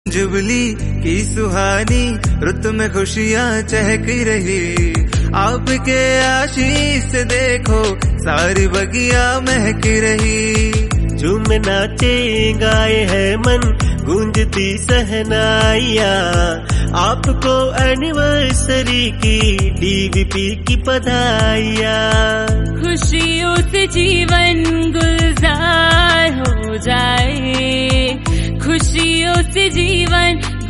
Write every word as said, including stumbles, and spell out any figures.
Jubilee की सुहानी रुत में खुशियाँ चहक रही, आपके आशीष से देखो सारी बगिया महक रही। झूम नाचे गाए है मन गूंजती सहनाइया, आपको एनिवर्सरी की डीवीपी की बधाइया। खुशियों से जीवन गुलजार हो जाए, खुशियों से जीवन